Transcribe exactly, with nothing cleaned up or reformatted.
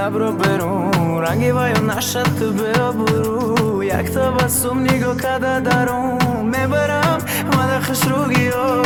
لب رو برون رنگی وای نشد تو بیا برو یک تبسم نگاه کده درون میبرم مده خوش روگی ها